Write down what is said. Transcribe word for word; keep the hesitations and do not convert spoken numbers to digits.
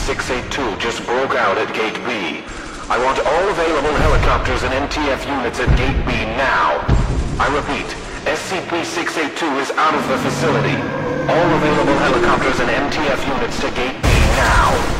six eight two just broke out at Gate B. I want all available helicopters and M T F units at Gate B now. I repeat, S C P six eight two is out of the facility. All available helicopters and M T F units to Gate B now.